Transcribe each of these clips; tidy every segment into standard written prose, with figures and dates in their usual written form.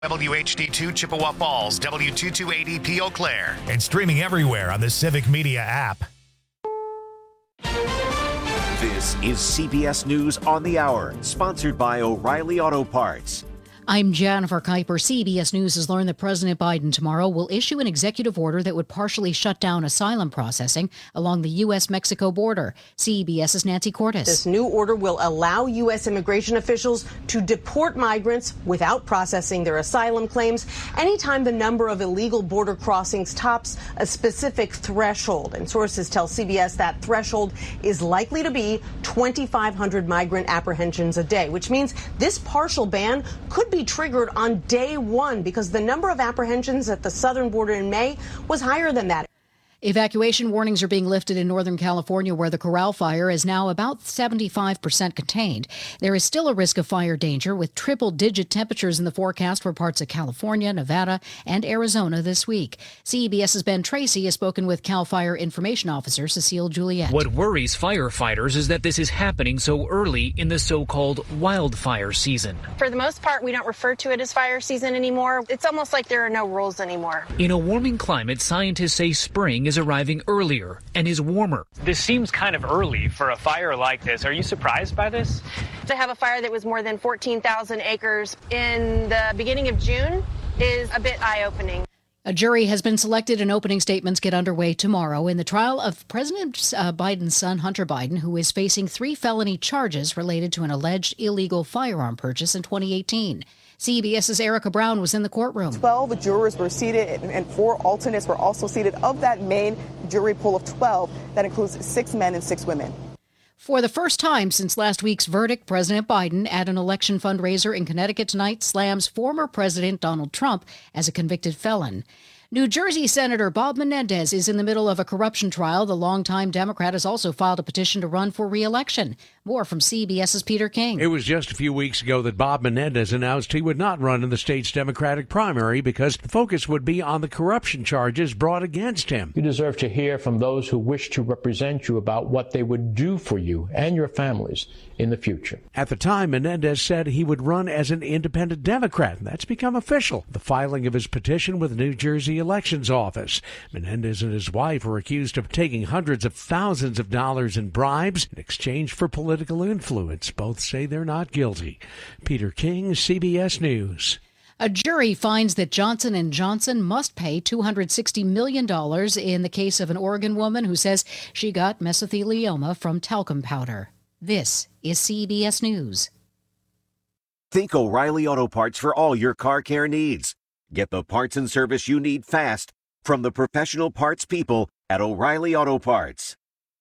WHD2 Chippewa Falls, W228EP Eau Claire, and streaming everywhere on the Civic Media app. This is CBS News on the Hour, sponsored by O'Reilly Auto Parts. I'm Jennifer Kuiper. CBS News has learned that President Biden tomorrow will issue an executive order that would partially shut down asylum processing along the U.S.-Mexico border. CBS's Nancy Cordes. This new order will allow U.S. immigration officials to deport migrants without processing their asylum claims anytime the number of illegal border crossings tops a specific threshold. And sources tell CBS that threshold is likely to be 2,500 migrant apprehensions a day, which means this partial ban could be triggered on day one because the number of apprehensions at the southern border in May was higher than that. Evacuation warnings are being lifted in Northern California, where the Corral fire is now about 75% contained. There is still a risk of fire danger, with triple-digit temperatures in the forecast for parts of California, Nevada, and Arizona this week. CBS's Ben Tracy has spoken with CAL FIRE Information Officer Cecile Juliet. What worries firefighters is that this is happening so early in the so-called wildfire season. For the most part, we don't refer to it as fire season anymore. It's almost like there are no rules anymore. In a warming climate, scientists say spring is arriving earlier and is warmer. This seems kind of early for a fire like this. Are you surprised by this? To have a fire that was more than 14,000 acres in the beginning of June is a bit eye-opening. A jury has been selected and opening statements get underway tomorrow in the trial of President Biden's son, Hunter Biden, who is facing 3 felony charges related to an alleged illegal firearm purchase in 2018. CBS's Erica Brown was in the courtroom. 12 jurors were seated and 4 alternates were also seated. Of that main jury pool of 12, that includes 6 men and 6 women. For the first time since last week's verdict, President Biden, at an election fundraiser in Connecticut tonight, slams former President Donald Trump as a convicted felon. New Jersey Senator Bob Menendez is in the middle of a corruption trial. The longtime Democrat has also filed a petition to run for re-election. More from CBS's Peter King. It was just a few weeks ago that Bob Menendez announced he would not run in the state's Democratic primary because the focus would be on the corruption charges brought against him. You deserve to hear from those who wish to represent you about what they would do for you and your families in the future. At the time, Menendez said he would run as an independent Democrat, and that's become official. The filing of his petition with the New Jersey Elections Office. Menendez and his wife are accused of taking hundreds of thousands of dollars in bribes in exchange for political influence. Both say they're not guilty. Peter King, CBS News. A jury finds that Johnson & Johnson must pay $260 million in the case of an Oregon woman who says she got mesothelioma from talcum powder. This is CBS News. Think O'Reilly Auto Parts for all your car care needs. Get the parts and service you need fast from the professional parts people at O'Reilly Auto Parts.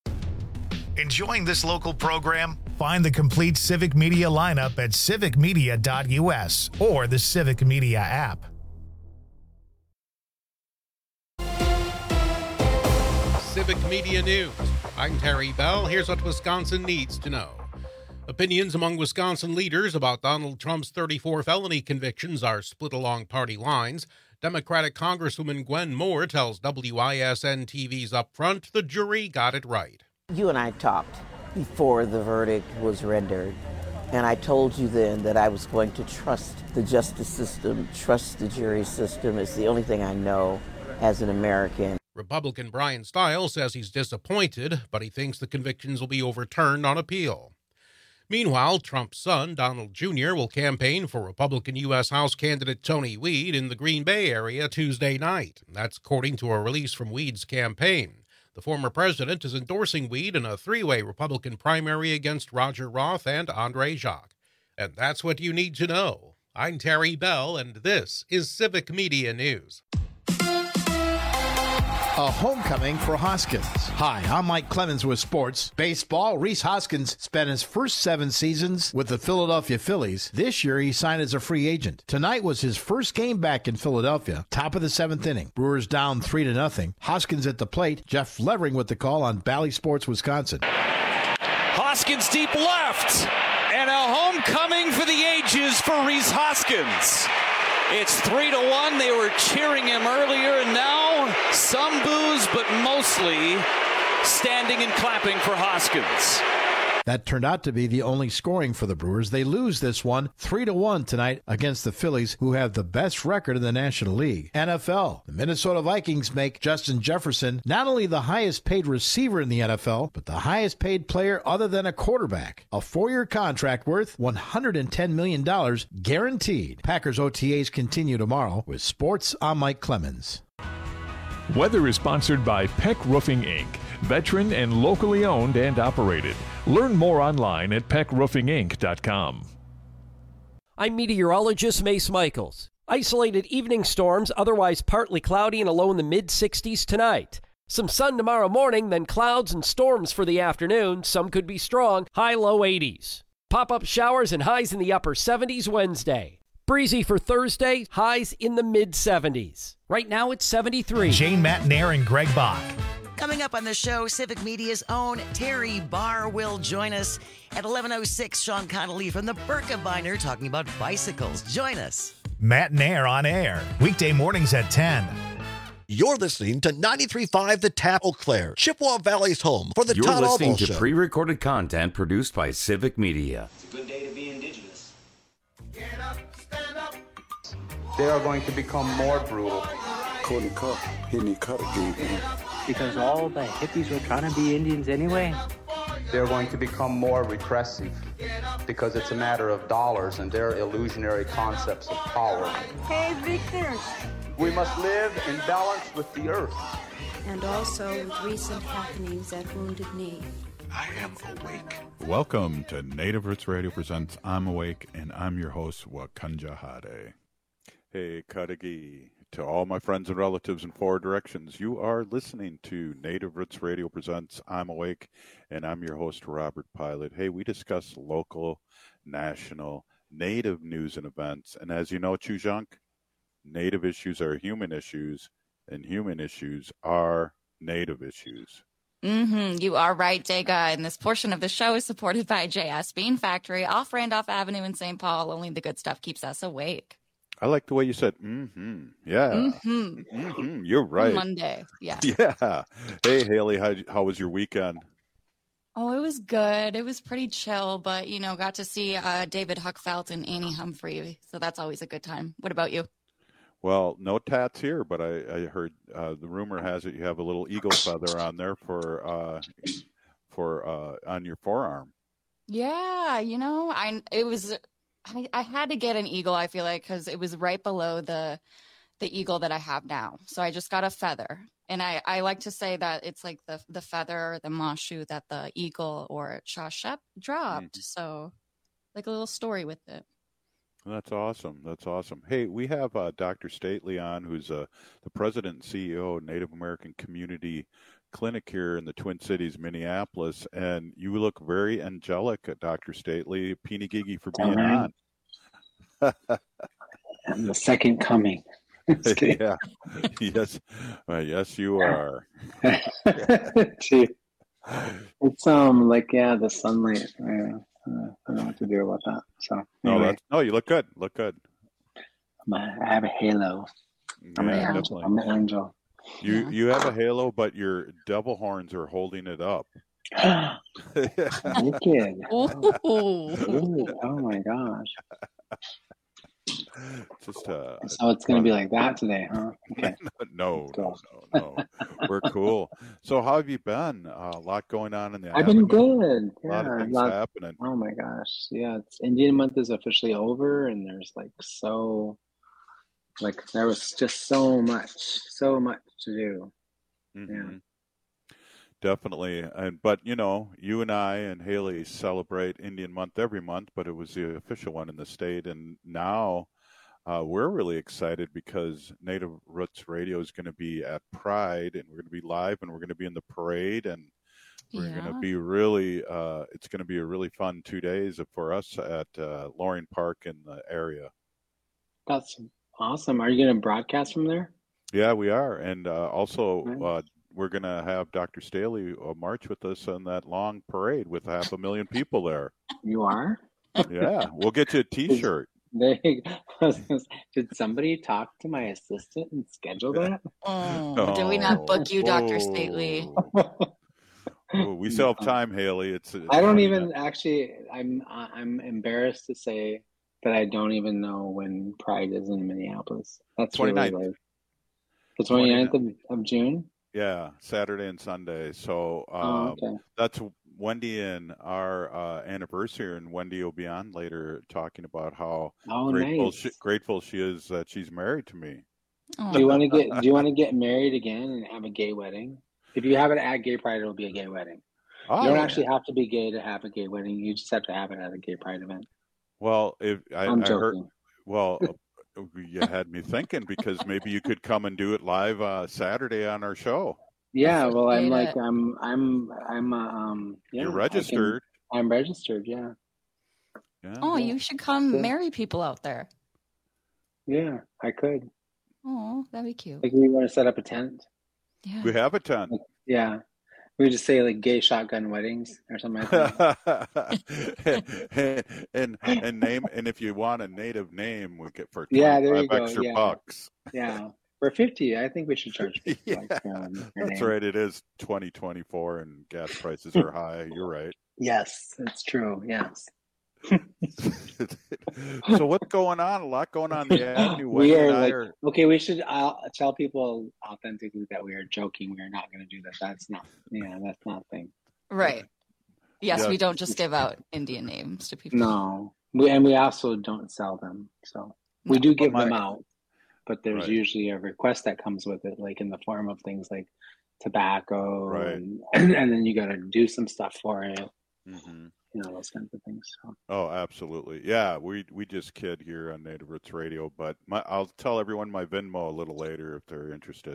Enjoying this local program? Find the complete Civic Media lineup at civicmedia.us or the Civic Media app. Civic Media News. I'm Terry Bell. Here's what Wisconsin needs to know. Opinions among Wisconsin leaders about Donald Trump's 34 felony convictions are split along party lines. Democratic Congresswoman Gwen Moore tells WISN TV's Upfront the jury got it right. You and I talked before the verdict was rendered, and I told you then that I was going to trust the justice system, trust the jury system. It's the only thing I know as an American. Republican Brian Stiles says he's disappointed, but he thinks the convictions will be overturned on appeal. Meanwhile, Trump's son, Donald Jr., will campaign for Republican U.S. House candidate Tony Weed in the Green Bay area Tuesday night. That's according to a release from Weed's campaign. The former president is endorsing Weed in a 3-way Republican primary against Roger Roth and Andre Jacques. And that's what you need to know. I'm Terry Bell, and this is Civic Media News. A homecoming for Hoskins. Hi, I'm Mike Clemens with sports. Baseball, Rhys Hoskins spent his first 7 seasons with the Philadelphia Phillies. This year, he signed as a free agent. Tonight was his first game back in Philadelphia. Top of the 7th inning. Brewers down 3-0. Hoskins at the plate. Jeff Levering with the call on Bally Sports, Wisconsin. Hoskins deep left. And a homecoming for the ages for Rhys Hoskins. It's 3-1. They were cheering him earlier, and now some boos, but mostly standing and clapping for Hoskins. That turned out to be the only scoring for the Brewers. They lose this one 3-1 tonight against the Phillies, who have the best record in the National League. NFL. The Minnesota Vikings make Justin Jefferson not only the highest paid receiver in the NFL, but the highest paid player other than a quarterback. A 4-year contract worth $110 million guaranteed. Packers OTAs continue tomorrow. With sports, I'm Mike Clemens. Weather is sponsored by Peck Roofing, Inc., veteran and locally owned and operated. Learn more online at peckroofinginc.com. I'm meteorologist Mace Michaels. Isolated evening storms, otherwise partly cloudy and a low in the mid-60s tonight. Some sun tomorrow morning, then clouds and storms for the afternoon. Some could be strong, high-low 80s. Pop-up showers and highs in the upper 70s Wednesday. Breezy for Thursday, highs in the mid-70s. Right now it's 73. Jane Matnair and Greg Bach. Coming up on the show, Civic Media's own Terry Barr will join us. At 11:06, Sean Connolly from the Birkebeiner talking about bicycles. Join us. Matnair on air, weekday mornings at 10. You're listening to 93.5 The Tap, Eau Claire, Chippewa Valley's home for the You're Todd listening Albo to Show. Pre-recorded content produced by Civic Media. It's a good day to be indigenous. Get up, stand up. They are going to become more brutal. Couldn't cut, hitting cut again. Because all the hippies were trying to be Indians anyway. They're going to become more repressive because it's a matter of dollars and their illusionary concepts of power. Hey, Victor. We must live in balance with the earth. And also with recent happenings at Wounded Knee. I am awake. Welcome to Native Roots Radio presents I'm Awake, and I'm your host, Wakanja Hade. Hey, Kadagi. To all my friends and relatives in 4 directions, you are listening to Native Roots Radio presents I'm Awake, and I'm your host, Robert Pilot. Hey, we discuss local, national, Native news and events. And as you know, Chujunk, Native issues are human issues, and human issues are Native issues. You are right, Dega. And this portion of the show is supported by JS Bean Factory off Randolph Avenue in St. Paul. Only the good stuff keeps us awake. I like the way you said, yeah. You're right. Monday, yeah. Yeah. Hey, Haley, how was your weekend? Oh, it was good. It was pretty chill, but, got to see David Huckfelt and Annie Humphrey, so that's always a good time. What about you? Well, no tats here, but I heard the rumor has it you have a little eagle feather on there for on your forearm. Yeah, I had to get an eagle, I feel like, because it was right below the eagle that I have now. So I just got a feather. And I like to say that it's like the feather, the mashu that the eagle or Shashep dropped. Mm-hmm. So like a little story with it. That's awesome. That's awesome. Hey, we have Dr. Stately on, who's the president and CEO of Native American Community Clinic here in the Twin Cities, Minneapolis, and you look very angelic, Dr. Stately. Pinigigi for being on. I'm the second coming. Yeah. Yes. Yes, you are. Gee. It's the sunlight. I don't know what to do about that. So anyway. No, you look good. Look good. I have a halo. I'm an angel. You have a halo, but your devil horns are holding it up. Wicked. Oh my gosh. Just so it's going to be like that today, huh? Okay. No. We're cool. So how have you been? A lot going on in the I've been good. A lot of things happening. Oh my gosh. Yeah, Indian month is officially over, and there's there was just so much to do. Mm-hmm. Yeah. Definitely. But you and I and Haley celebrate Indian month every month, but it was the official one in the state. And now we're really excited because Native Roots Radio is going to be at Pride, and we're going to be live, and we're going to be in the parade, and we're going to be really, it's going to be a really fun 2 days for us at Loring Park in the area. That's awesome. Are you going to broadcast from there? Yeah, we are. And also, we're going to have Dr. Staley march with us on that long parade with 500,000 people there. You are? Yeah, we'll get you a T-shirt. Did somebody talk to my assistant and schedule that? Did we not book you, Dr. Stately? We still have time, Haley. It's I don't even actually. I'm embarrassed to say that I don't even know when Pride is in Minneapolis. That's 29th. Really the 29th of June. Yeah, Saturday and Sunday. So okay. That's Wendy and our anniversary, and Wendy will be on later talking about how grateful she is that she's married to me. Do you want to get married again and have a gay wedding? If you have it at Gay Pride, it'll be a gay wedding. You don't actually have to be gay to have a gay wedding. You just have to have it at a Gay Pride event. Well, I'm joking. You had me thinking, because maybe you could come and do it live Saturday on our show. Yeah, well, You're registered. I'm registered. Yeah. Oh, you should come marry people out there. Yeah, I could. Oh, that'd be cute. Like, we want to set up a tent. Yeah. We have a tent. Yeah. We just say like gay shotgun weddings or something like that. and if you want a native name, we get for there you go. extra bucks. Yeah. For 50, I think we should charge 50 That's right. It is 2024 and gas prices are high. You're right. Yes, it's true. Yes. So what's going on? A lot going on the Avenue. Okay, we should tell people authentically that we are joking. We are not going to do that. That's not a thing. Right. Yes, we don't just give out Indian names to people. No. We also don't sell them. So we do give them out, but there's usually a request that comes with it, like in the form of things like tobacco, and then you got to do some stuff for it. Mm-hmm. Those kinds of things. So. Oh, absolutely. Yeah, we just kid here on Native Roots Radio, but I'll tell everyone my Venmo a little later if they're interested.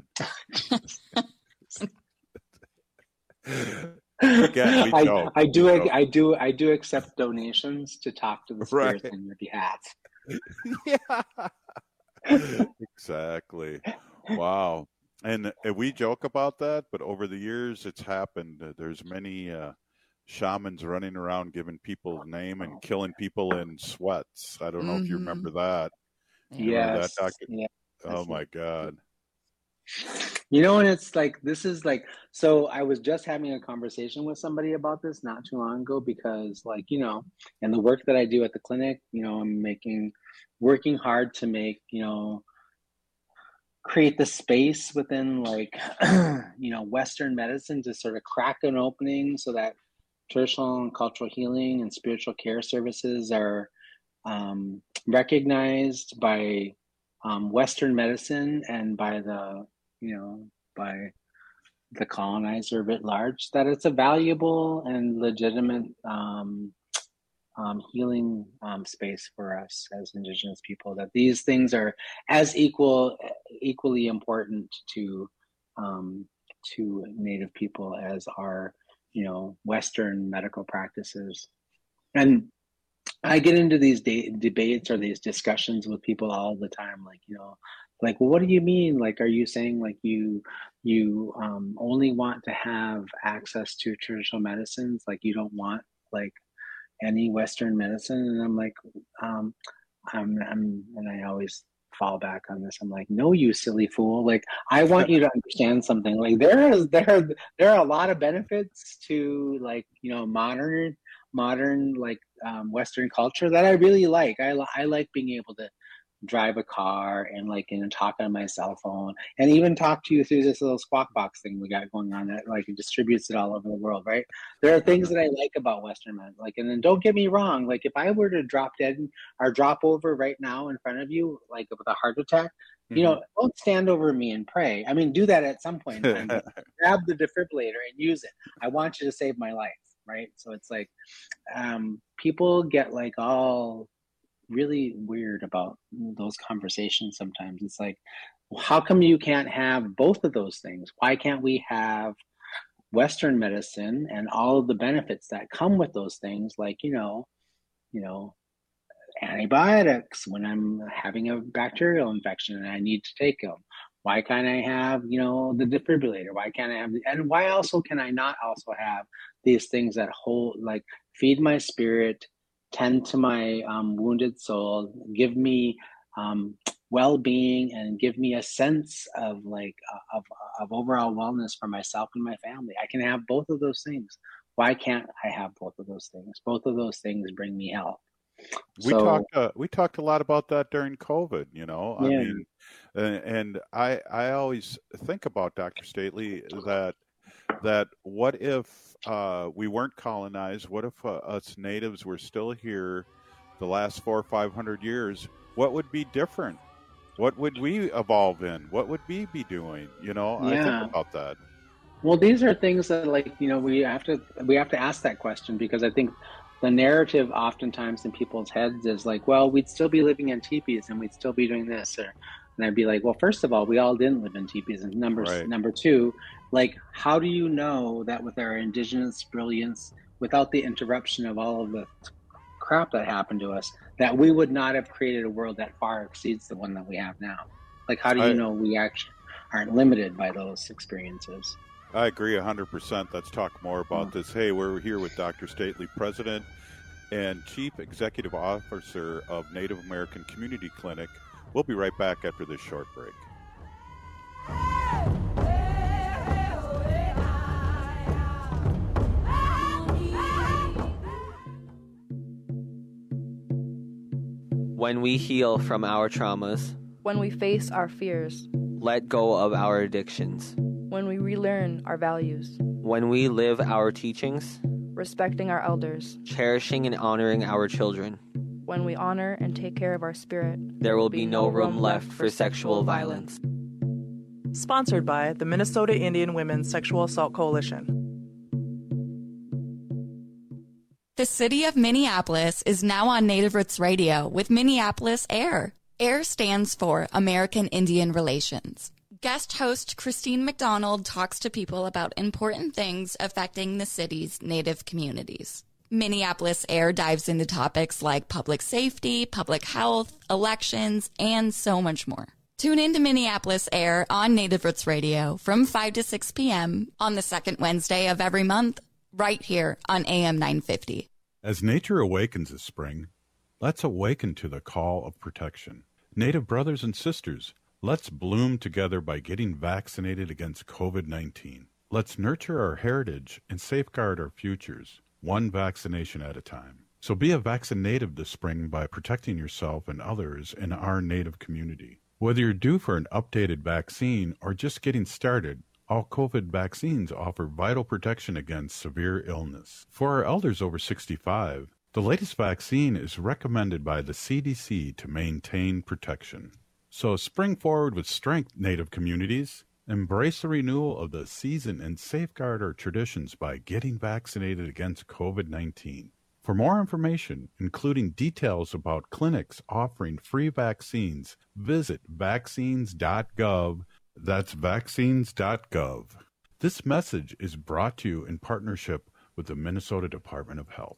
Again, I do accept donations to talk to the spirits on your behalf. Yeah. Exactly. Wow. And we joke about that, but over the years it's happened. There's many shamans running around giving people name and killing people in sweats. I don't know if you remember that. Yes. Oh my God. And it's like, this is like, so I was just having a conversation with somebody about this not too long ago, because in the work that I do at the clinic, I'm working hard to make, create the space within Western medicine to sort of crack an opening so that traditional and cultural healing and spiritual care services are recognized by Western medicine and by the colonizer writ large, that it's a valuable and legitimate healing space for us as Indigenous people, that these things are as equally important to Native people as are Western medical practices. And I get into these debates or these discussions with people all the time, well, what do you mean? Like, are you saying like you only want to have access to traditional medicines? Like, you don't want like any Western medicine? And I'm like, and I always fall back on this. I'm like, no, you silly fool. Like, I want you to understand something. Like, there are a lot of benefits to like, modern like Western culture that I really like. I like being able to drive a car and talk on my cell phone and even talk to you through this little Squawk Box thing we got going on that like it distributes it all over the world, right? There are things that I like about Western men. Like, and then don't get me wrong, like if I were to drop dead or drop over right now in front of you, like with a heart attack, don't stand over me and pray. I mean, do that at some point in time. Grab the defibrillator and use it. I want you to save my life, right? So it's like people get like all really weird about those conversations sometimes. It's like, well, how come you can't have both of those things? Why can't we have Western medicine and all of the benefits that come with those things, like antibiotics when I'm having a bacterial infection and I need to take them? Why can't I have the defibrillator? Why can't I have and why also can I not also have these things that feed my spirit, tend to my wounded soul, give me well-being and give me a sense of of overall wellness for myself and my family. I can have both of those things. Why can't I have both of those things? Both of those things bring me health. We talked a lot about that during COVID, you know. I mean, and I always think about, Dr. Stately, that what if we weren't colonized? What if us natives were still here the last 400 or 500 years? What would be different? What would we evolve in? What would we be doing? You know, I think about that. Well, these are things that, like, you know, we have to ask that question, because I think the narrative oftentimes in people's heads is like, well, we'd still be living in teepees and we'd still be doing this. And I'd be like, well, first of all, we all didn't live in teepees. And number two, like, how do you know that with our indigenous brilliance, without the interruption of all of the crap that happened to us, that we would not have created a world that far exceeds the one that we have now? Like, how do you know we actually aren't limited by those experiences? I agree 100%. Let's talk more about this. Hey, we're here with Dr. Stately, President and Chief Executive Officer of Native American Community Clinic. We'll be right back after this short break. When we heal from our traumas, when we face our fears, let go of our addictions, when we relearn our values, when we live our teachings, respecting our elders, cherishing and honoring our children, when we honor and take care of our spirit, there will be no room left for sexual violence. Sponsored by the Minnesota Indian Women's Sexual Assault Coalition. The city of Minneapolis is now on Native Roots Radio with Minneapolis AIR. AIR stands for American Indian Relations. Guest host Christine McDonald talks to people about important things affecting the city's Native communities. Minneapolis AIR dives into topics like public safety, public health, elections, and so much more. Tune in to Minneapolis AIR on Native Roots Radio from 5 to 6 p.m. on the second Wednesday of every month, right here on AM 950. As nature awakens this spring, let's awaken to the call of protection. Native brothers and sisters, let's bloom together by getting vaccinated against COVID-19. Let's nurture our heritage and safeguard our futures, one vaccination at a time. So be a vaccinative this spring by protecting yourself and others in our Native community. Whether you're due for an updated vaccine or just getting started, all COVID vaccines offer vital protection against severe illness. For our elders over 65, the latest vaccine is recommended by the CDC to maintain protection. So spring forward with strength, Native communities. Embrace the renewal of the season and safeguard our traditions by getting vaccinated against COVID-19. For more information, including details about clinics offering free vaccines, visit vaccines.gov. That's vaccines.gov. This message is brought to you in partnership with the Minnesota Department of Health.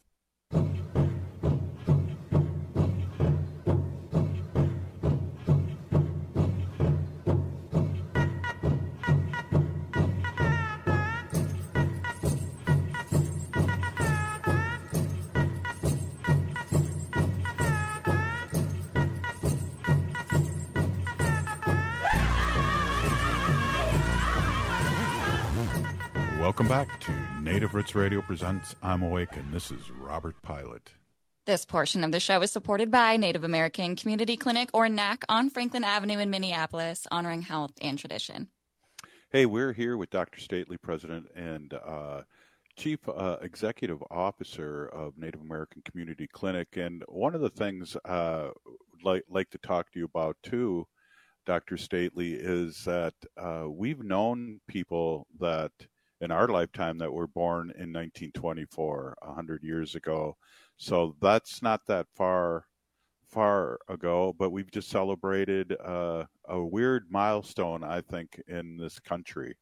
Welcome back to Native Roots Radio presents I'm Awake, and this is Robert Pilot. This portion of the show is supported by Native American Community Clinic, or NAC, on Franklin Avenue in Minneapolis, honoring health and tradition. Hey, we're here with Dr. Stately, President and Chief Executive Officer of Native American Community Clinic. And one of the things I'd like to talk to you about, too, Dr. Stately, is that we've known people that in our lifetime that were born in 1924, 100 years ago. So that's not that far ago, but we've just celebrated a weird milestone, I think, in this country.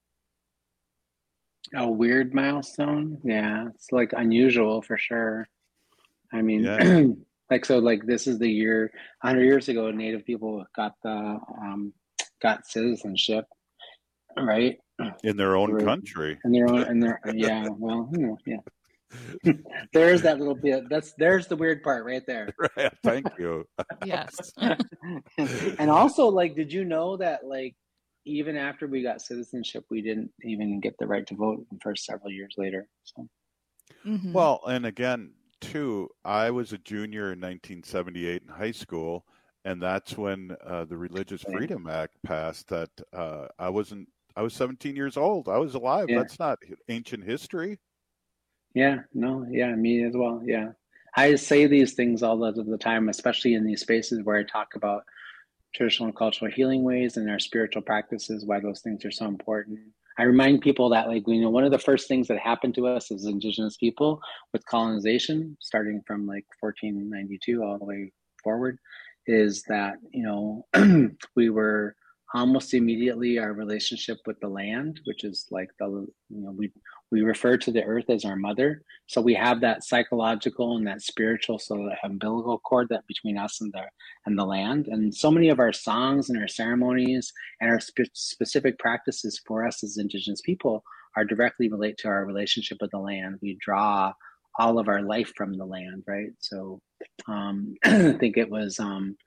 A weird milestone? Yeah, it's like unusual for sure. I mean, yeah. This is the year, 100 years ago, Native people got citizenship, right? In their own country. Yeah. Well, yeah. There's that little bit. There's the weird part right there. Right, thank you. Yes. And also, like, did you know that, like, even after we got citizenship, we didn't even get the right to vote for several years later. So. Mm-hmm. Well, and again, too, I was a junior in 1978 in high school, and that's when the Religious Freedom Act passed. That I was 17 years old. I was alive. Yeah. That's not ancient history. Yeah, no, yeah, me as well. Yeah. I say these things all the time, especially in these spaces where I talk about traditional and cultural healing ways and our spiritual practices, why those things are so important. I remind people that, like, you know, one of the first things that happened to us as Indigenous people with colonization, starting from like 1492 all the way forward, is that, you know, we were almost immediately our relationship with the land, which is like we refer to the earth as our mother. So we have that psychological and that spiritual, so the umbilical cord that between us and the land. And so many of our songs and our ceremonies and our specific practices for us as Indigenous people are directly related to our relationship with the land. We draw all of our life from the land, right? So I think it was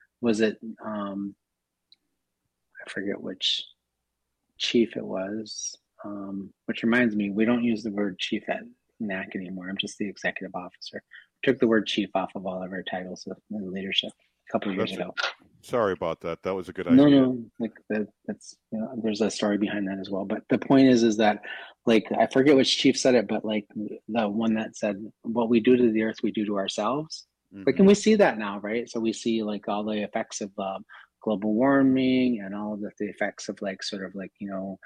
I forget which chief it was, which reminds me, we don't use the word chief at NAC anymore. I'm just the executive officer. We took the word chief off of all of our titles of leadership a couple of years ago. Sorry about that. That was a good idea. No, like that's, you know, there's a story behind that as well. But the point is that, like, I forget which chief said it, but like the one that said, what we do to the earth, we do to ourselves. Mm-hmm. Like, and we see that now, right? So we see like all the effects of global warming and all of the effects of like sort of like, you know,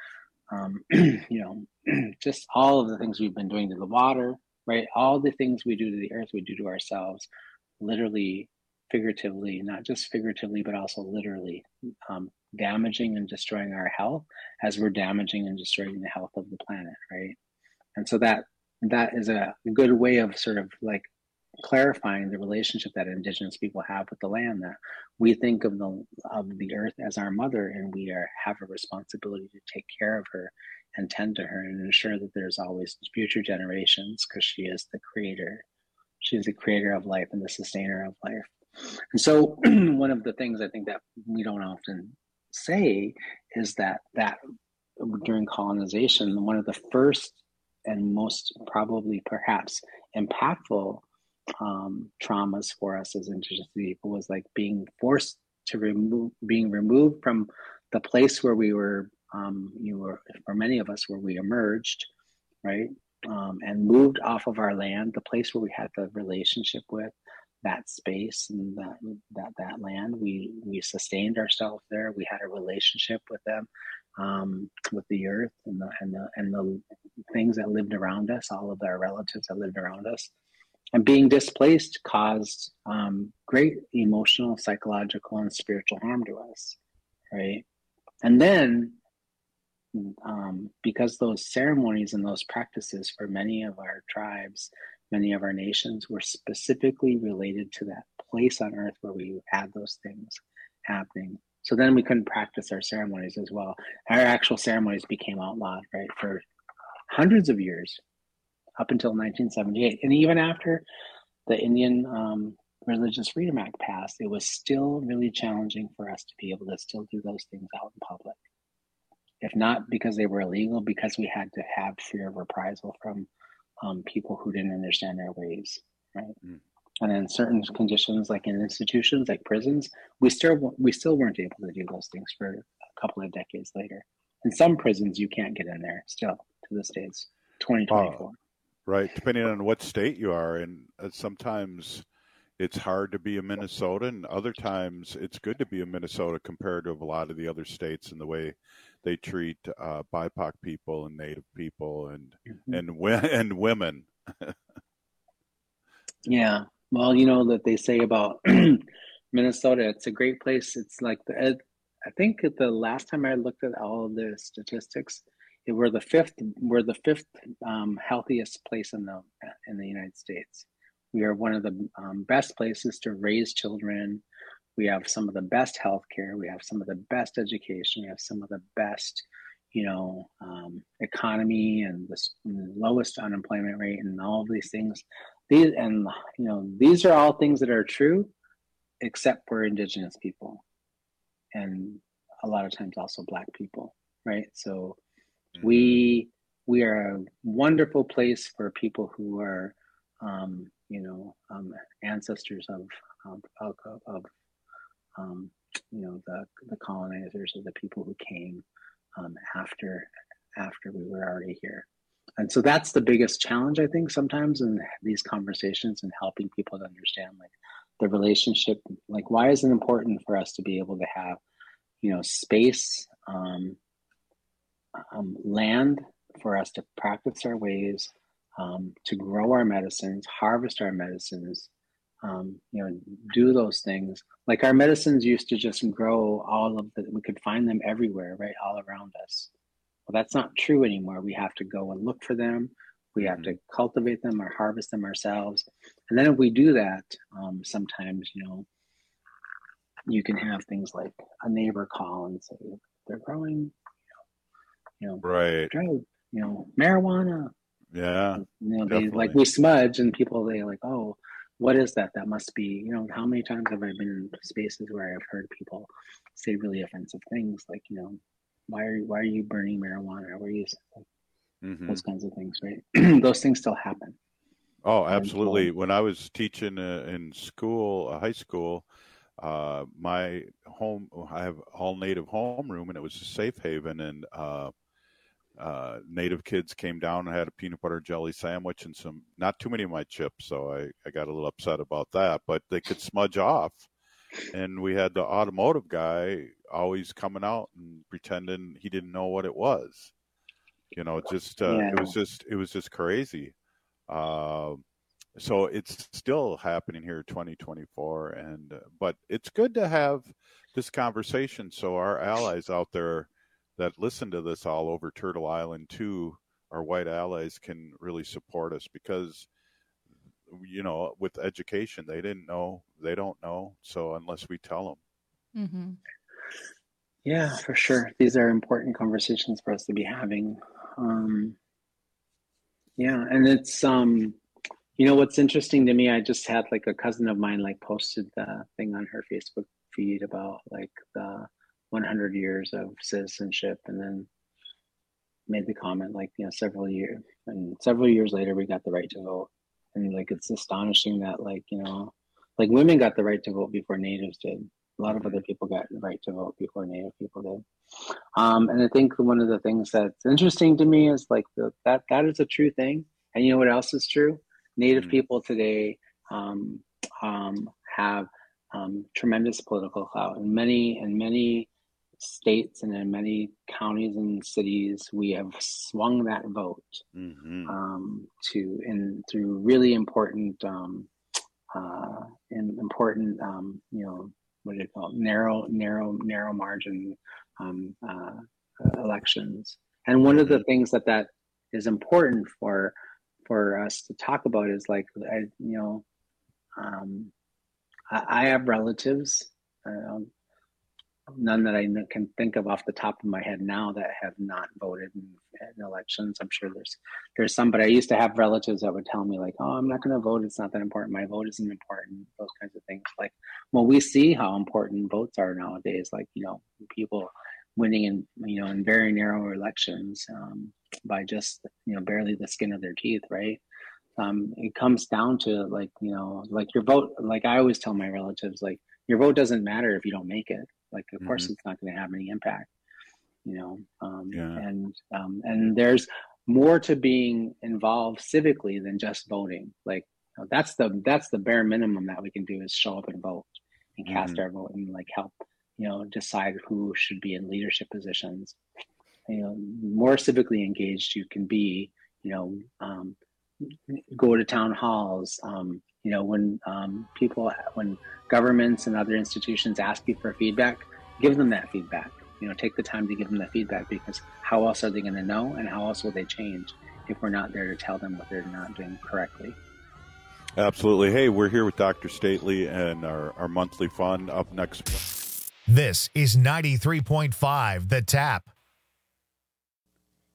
just all of the things we've been doing to the water, right? All the things we do to the earth, we do to ourselves, literally, figuratively, not just figuratively, but also literally, damaging and destroying our health as we're damaging and destroying the health of the planet, right? And so that is a good way of sort of like clarifying the relationship that Indigenous people have with the land, that we think of the earth as our mother, and we have a responsibility to take care of her and tend to her and ensure that there's always future generations, because she is the creator. She is the creator of life and the sustainer of life. And so one of the things I think that we don't often say is that during colonization, one of the first and most probably perhaps impactful traumas for us as Indigenous people was like being forced to being removed from the place where we were, for many of us, where we emerged, right? And moved off of our land, the place where we had the relationship with that space and that land. We sustained ourselves there. We had a relationship with them, with the earth and the things that lived around us, all of our relatives that lived around us. And being displaced caused great emotional, psychological, and spiritual harm to us, right? And then, because those ceremonies and those practices for many of our tribes, many of our nations were specifically related to that place on earth where we had those things happening. So then we couldn't practice our ceremonies as well. Our actual ceremonies became outlawed, right, for hundreds of years, up until 1978. And even after the Indian Religious Freedom Act passed, it was still really challenging for us to be able to still do those things out in public. If not because they were illegal, because we had to have fear of reprisal from people who didn't understand our ways, right? Mm. And in certain conditions, like in institutions, like prisons, we still weren't able to do those things for a couple of decades later. In some prisons, you can't get in there still to this day. It's 2024. Right, depending on what state you are in. Sometimes it's hard to be a Minnesotan. Other times it's good to be a Minnesota compared to a lot of the other states in the way they treat BIPOC people and Native people and women. Yeah, well, you know that they say about Minnesota, it's a great place. It's like I think the last time I looked at all of the statistics, we're the fifth healthiest place in the United States. We are one of the best places to raise children. We have some of the best healthcare. We have some of the best education. We have some of the best, economy and the lowest unemployment rate and all of these things. These are all things that are true, except for Indigenous people, and a lot of times also Black people, right? So we are a wonderful place for people who are, ancestors of the colonizers, or the people who came after we were already here. And so that's the biggest challenge, I think, sometimes in these conversations, and helping people to understand like the relationship, like why is it important for us to be able to have, space, land for us to practice our ways, to grow our medicines, harvest our medicines, do those things. Like our medicines used to just grow we could find them everywhere, right? All around us. Well, that's not true anymore. We have to go and look for them. We have to cultivate them or harvest them ourselves. And then if we do that, sometimes, you can have things like a neighbor call and say, they're growing, right. Marijuana. Yeah. They like, we smudge, and people, they like, oh, what is that? That must be, how many times have I been in spaces where I've heard people say really offensive things like, why are you burning marijuana? Why are you those kinds of things, right? Those things still happen. Oh, absolutely. When I was teaching in school, high school, my home, I have all native homeroom, and it was a safe haven, and native kids came down and had a peanut butter jelly sandwich and not too many of my chips, so I got a little upset about that, but they could smudge off. And we had the automotive guy always coming out and pretending he didn't know what it was. It was just crazy. So it's still happening here, 2024, but it's good to have this conversation so our allies out there that listen to this all over Turtle Island too, our white allies, can really support us, because with education, they don't know. So unless we tell them. Mm-hmm. Yeah, for sure. These are important conversations for us to be having. And it's, what's interesting to me, I just had like a cousin of mine like posted the thing on her Facebook feed about like the 100 years of citizenship, and then made the comment like, several years later, we got the right to vote. And like, it's astonishing that like women got the right to vote before natives did. A lot of other people got the right to vote before native people did. And I think one of the things that's interesting to me is like that is a true thing. And you know what else is true? Native people today have tremendous political clout. In many states and in many counties and cities, we have swung that vote through really important what do you call it? Narrow margin elections. And one of the things that is important for us to talk about is like, I have relatives, none that I can think of off the top of my head now, that have not voted in elections. I'm sure there's some, but I used to have relatives that would tell me like, oh, I'm not going to vote. It's not that important. My vote isn't important. Those kinds of things. Like, well, we see how important votes are nowadays. Like, people winning in very narrow elections by just, barely the skin of their teeth, right? It comes down to like, like your vote, like I always tell my relatives, like your vote doesn't matter if you don't make it. Like, of course, it's not going to have any impact, and there's more to being involved civically than just voting. Like, that's the bare minimum that we can do, is show up and vote and cast our vote and like help, decide who should be in leadership positions. More civically engaged you can be, go to town halls, when governments and other institutions ask you for feedback, give them that feedback. Take the time to give them the feedback, because how else are they going to know, and how else will they change if we're not there to tell them what they're not doing correctly? Absolutely. Hey, we're here with Dr. Stately and our monthly fund up next. This is 93.5 The Tap.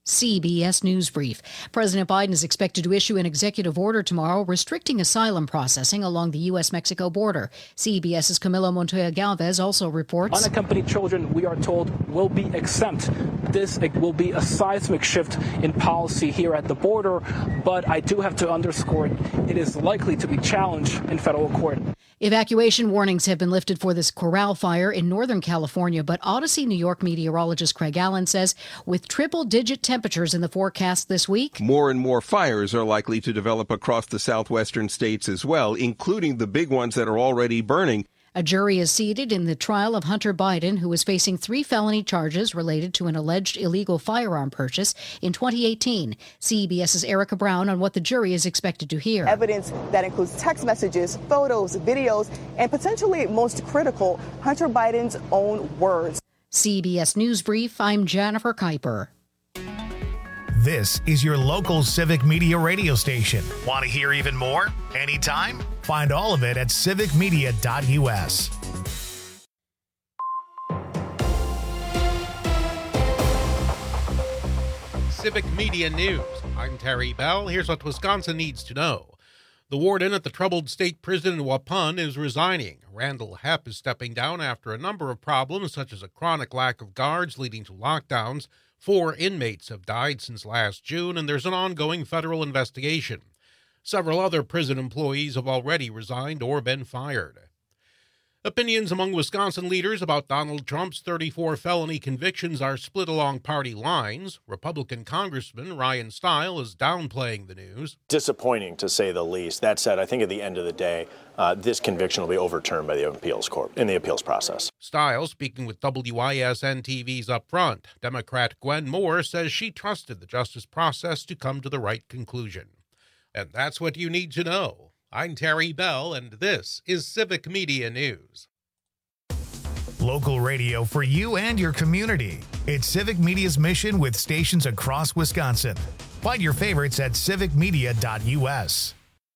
CBS News Brief. President Biden is expected to issue an executive order tomorrow restricting asylum processing along the U.S.-Mexico border. CBS's Camilo Montoya Galvez also reports unaccompanied children, we are told, will be exempt. This will be a seismic shift in policy here at the border, but I do have to underscore it is likely to be challenged in federal court. Evacuation warnings have been lifted for this Corral fire in Northern California, but Odyssey, New York meteorologist Craig Allen says with triple-digit temperatures in the forecast this week, more and more fires are likely to develop across the southwestern states as well, including the big ones that are already burning. A jury is seated in the trial of Hunter Biden, who is facing 3 felony charges related to an alleged illegal firearm purchase in 2018. CBS's Erica Brown on what the jury is expected to hear. Evidence that includes text messages, photos, videos, and potentially most critical, Hunter Biden's own words. CBS News Brief, I'm Jennifer Kuiper. This is your local Civic Media radio station. Want to hear even more? Anytime? Find all of it at civicmedia.us. Civic Media News. I'm Terry Bell. Here's what Wisconsin needs to know. The warden at the troubled state prison in Waupun is resigning. Randall Hepp is stepping down after a number of problems, such as a chronic lack of guards leading to lockdowns. 4 inmates have died since last June, and there's an ongoing federal investigation. Several other prison employees have already resigned or been fired. Opinions among Wisconsin leaders about Donald Trump's 34 felony convictions are split along party lines. Republican Congressman Ryan Steil is downplaying the news. Disappointing, to say the least. That said, I think at the end of the day, this conviction will be overturned by the appeals court in the appeals process. Steil, speaking with WISN-TV's Up Front, Democrat Gwen Moore says she trusted the justice process to come to the right conclusion. And that's what you need to know. I'm Terry Bell, and this is Civic Media News. Local radio for you and your community. It's Civic Media's mission with stations across Wisconsin. Find your favorites at civicmedia.us.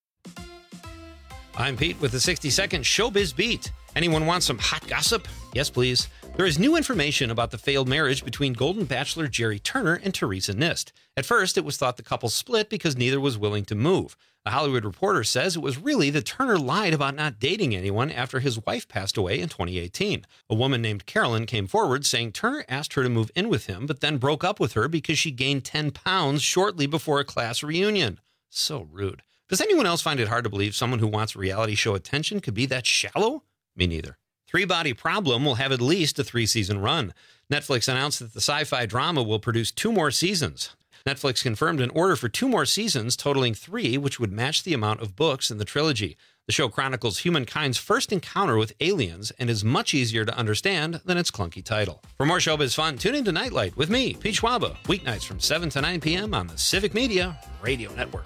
I'm Pete with the 60-second Showbiz Beat. Anyone want some hot gossip? Yes, please. There is new information about the failed marriage between Golden Bachelor Jerry Turner and Teresa Nist. At first, it was thought the couple split because neither was willing to move. A Hollywood Reporter says it was really that Turner lied about not dating anyone after his wife passed away in 2018. A woman named Carolyn came forward saying Turner asked her to move in with him, but then broke up with her because she gained 10 pounds shortly before a class reunion. So rude. Does anyone else find it hard to believe someone who wants reality show attention could be that shallow? Me neither. Three Body Problem will have at least a 3-season run. Netflix announced that the sci-fi drama will produce 2 more seasons. Netflix confirmed an order for 2 more seasons, totaling 3, which would match the amount of books in the trilogy. The show chronicles humankind's first encounter with aliens and is much easier to understand than its clunky title. For more showbiz fun, tune into Nightlight with me, Pete Schwaba, weeknights from 7 to 9 p.m. on the Civic Media Radio Network.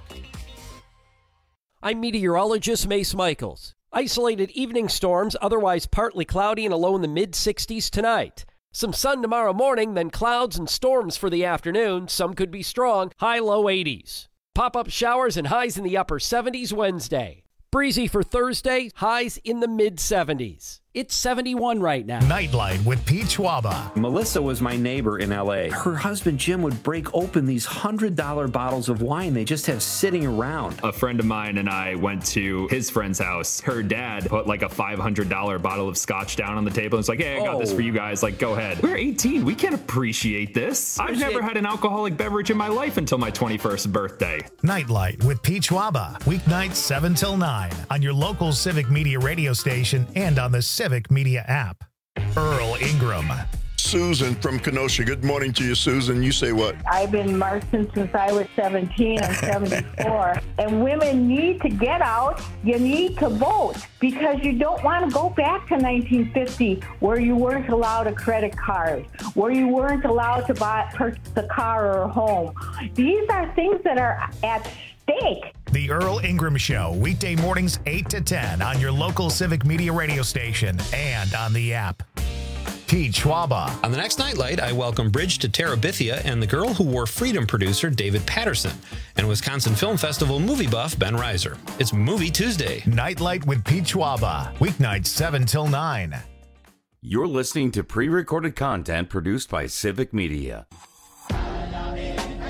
I'm meteorologist Mace Michaels. Isolated evening storms, otherwise partly cloudy and a low in the mid-60s tonight. Some sun tomorrow morning, then clouds and storms for the afternoon. Some could be strong, high-low 80s. Pop-up showers and highs in the upper 70s Wednesday. Breezy for Thursday, highs in the mid-70s. It's 71 right now. Nightlight with Pete Schwaba. Melissa was my neighbor in L.A. Her husband Jim would break open these $100 bottles of wine they just have sitting around. A friend of mine and I went to his friend's house. Her dad put like a $500 bottle of scotch down on the table. It's like, hey, I got this for you guys. Like, go ahead. We're 18. We can't appreciate this. I've never had an alcoholic beverage in my life until my 21st birthday. Nightlight with Pete Schwaba. Weeknights 7 till 9 on your local Civic Media radio station and on the Civic Media app. Earl Ingram. Susan from Kenosha. Good morning to you, Susan. You say what? I've been marching since I was 17. I'm 74. And women need to get out. You need to vote because you don't want to go back to 1950 where you weren't allowed a credit card, where you weren't allowed to purchase a car or a home. These are things that are at stake. The Earl Ingram Show, weekday mornings 8 to 10 on your local Civic Media radio station and on the app. Pete Schwaba. On the next Nightlight, I welcome Bridge to Terabithia and the Girl Who Wore Freedom producer David Patterson and Wisconsin Film Festival movie buff Ben Reiser. It's Movie Tuesday. Nightlight with Pete Schwaba, weeknights 7 till 9. You're listening to pre-recorded content produced by Civic Media.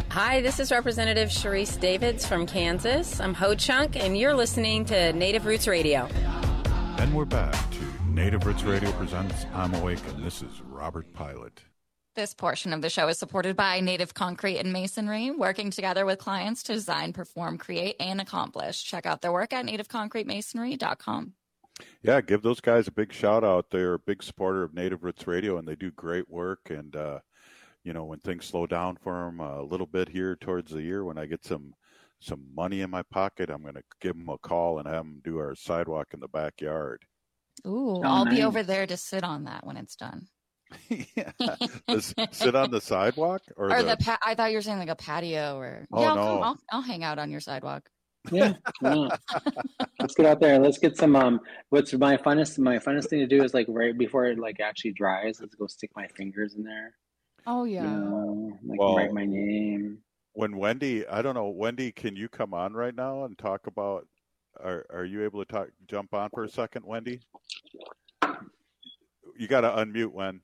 Hi, this is Representative Sharice Davids from Kansas. I'm Ho Chunk, and you're listening to Native Roots Radio. And we're back to Native Roots Radio presents I'm Awake, and this is Robert Pilot. This portion of the show is supported by Native Concrete and Masonry, working together with clients to design, perform, create, and accomplish. Check out their work at nativeconcretemasonry.com. Yeah, give those guys a big shout out. They're a big supporter of Native Roots Radio, and they do great work. And, when things slow down for them a little bit here towards the year, when I get some money in my pocket, I'm going to give them a call and have them do our sidewalk in the backyard. Ooh, I'll be over there to sit on that when it's done. Yeah. Sit on the sidewalk? Or I thought you were saying like a patio or... Oh, yeah, no. I'll hang out on your sidewalk. Yeah. Let's get out there. Let's get some what's my funnest thing to do is like right before it like actually dries, let's go stick my fingers in there. Oh yeah. Write my name. When Wendy, I don't know, Wendy, can you come on right now and talk about are you able to jump on for a second, Wendy? You got to unmute, Wen.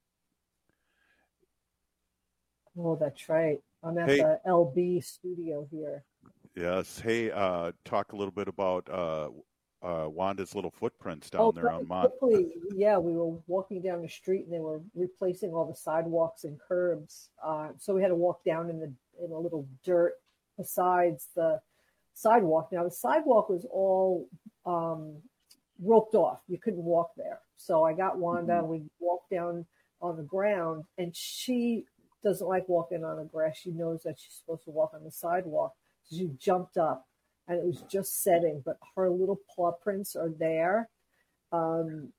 Oh, that's right. I'm at the LB studio here. Yes. Hey, talk a little bit about Wanda's little footprints down there on Mont. Yeah, we were walking down the street and they were replacing all the sidewalks and curbs. So we had to walk down in a little dirt besides the sidewalk. Now the sidewalk was all roped off. You couldn't walk there. So I got Wanda and we walked down on the ground, and she doesn't like walking on the grass. She knows that she's supposed to walk on the sidewalk. So she jumped up, and it was just setting, but her little paw prints are there. And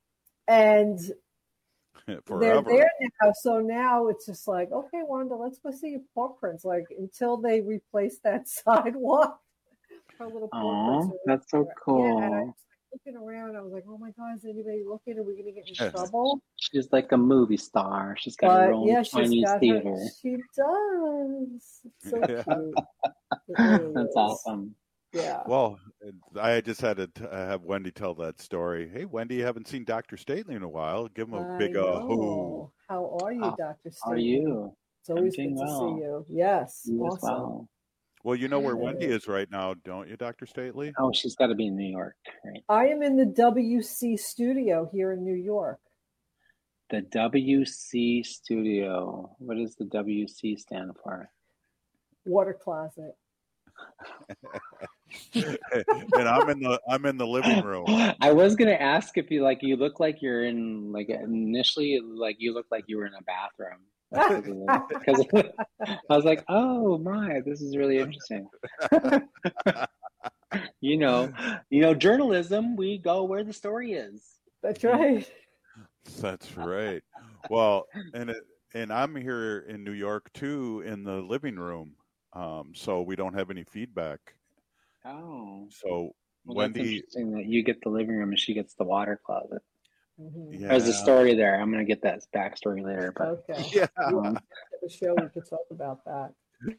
they're there now. So now it's just like, okay, Wanda, let's go see your paw prints. Like until they replace that sidewalk, her little paw prints. That's so cool. Yeah, and I was looking around. I was like, oh my God, is anybody looking? Are we going to get in trouble? She's like a movie star. She's got her own Chinese theater. She does. It's so cute. That's awesome. Yeah. Well, I just had to have Wendy tell that story. Hey, Wendy, you haven't seen Dr. Stately in a while. Give him a big who. How are you, Dr. Stately? How are you? It's always good to see you. Yes. Awesome. Well, you know where Wendy is right now, don't you, Dr. Stately? Oh, she's got to be in New York, right? I am in the WC studio here in New York. The WC studio. What does the WC stand for? Water closet. And I'm in the living room. I was gonna ask if you look like you're in initially you look like you were in a bathroom. Because I was like, oh my, this is really interesting. Journalism, we go where the story is. That's right. That's right. Well, and I'm here in New York too, in the living room. So we don't have any feedback. Oh. So Wendy, that's interesting that you get the living room and she gets the water closet. Mm-hmm. Yeah. There's a story there. I'm going to get that backstory later. But okay. Yeah. The show we could talk about that.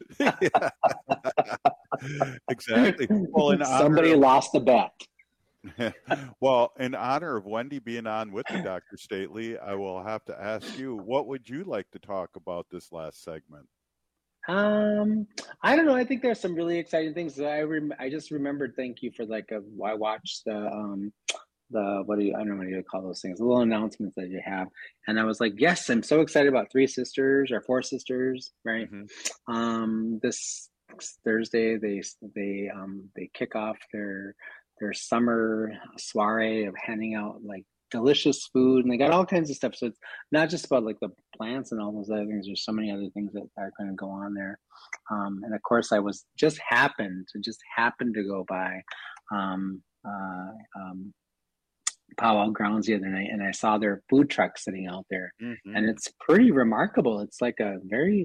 Exactly. Well, somebody lost a bet. Well, in honor of Wendy being on with me, Dr. Stately, I will have to ask you, what would you like to talk about this last segment? I don't know. I think there's some really exciting things. I just remembered. Thank you for I watched the what do you call those things? The little announcements that you have, and I was like, yes, I'm so excited about Four Sisters, right? Mm-hmm. This Thursday they kick off their summer soiree of handing out delicious food, and they got all kinds of stuff. So it's not just about the plants and all those other things. There's so many other things that are going to go on there. And of course, I just happened to go by Powwow Grounds the other night, and I saw their food truck sitting out there, and it's pretty remarkable. It's like a very,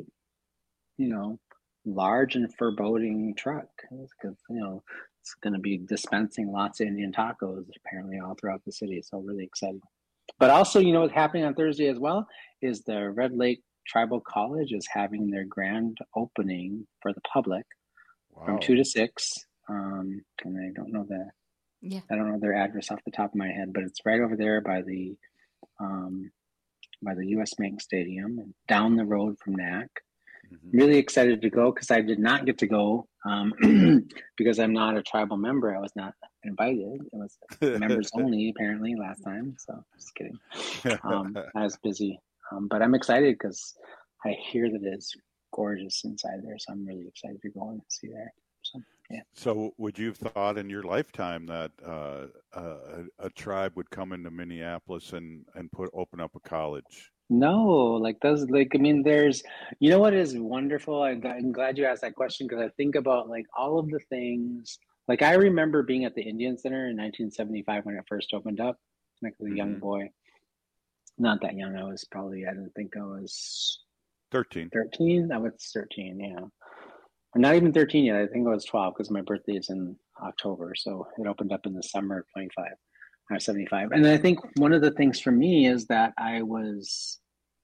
large and foreboding truck, because it's going to be dispensing lots of Indian tacos apparently all throughout the city. So really exciting. But also, what's happening on Thursday as well is the Red Lake Tribal College is having their grand opening for the public from 2 to 6. And I don't know their address off the top of my head, but it's right over there by the US Bank Stadium and down the road from NAC. really excited to go because I did not get to go because I'm not a tribal member. I was not invited. It was members only apparently last time. So just kidding. I was busy, but I'm excited because I hear that it's gorgeous inside there. So I'm really excited to go and see that. So yeah. So would you have thought in your lifetime that a tribe would come into Minneapolis and open up a college? No, I mean, there's, you know what is wonderful? I'm glad you asked that question because I think about like all of the things, like I remember being at the Indian Center in 1975 when it first opened up, like as a young boy, not that young. I didn't think I was 13. 13? I was 13, yeah. I'm not even 13 yet. I think I was 12 because my birthday is in October. So it opened up in the summer of 75. And I think one of the things for me is that I was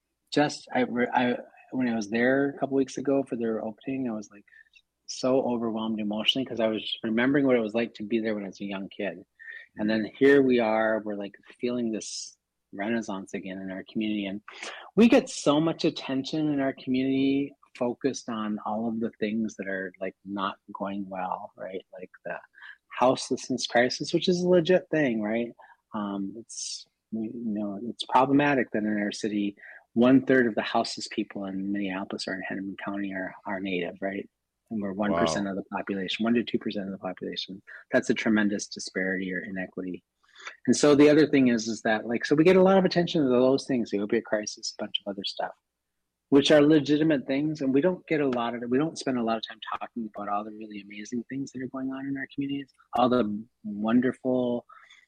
when I was there a couple weeks ago for their opening, I was like so overwhelmed emotionally because I was remembering what it was like to be there when I was a young kid. And then here we are, we're like feeling this renaissance again in our community. And we get so much attention in our community focused on all of the things that are like not going well, right? Like the houselessness crisis, which is a legit thing, right? It's problematic that in our city, 1/3 of the houseless people in Minneapolis or in Hennepin County are Native, right? And we're 1% of the population, 1 to 2% of the population. That's a tremendous disparity or inequity. And so the other thing is that so we get a lot of attention to those things, the opiate crisis, a bunch of other stuff, which are legitimate things. And we don't spend a lot of time talking about all the really amazing things that are going on in our communities, all the wonderful,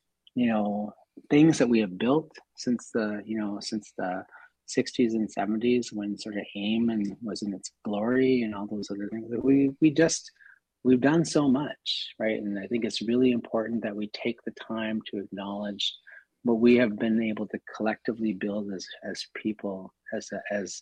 things that we have built since the 60s and 70s when sort of AIM and was in its glory and all those other things that we've done so much, right? And I think it's really important that we take the time to acknowledge what we have been able to collectively build as people, as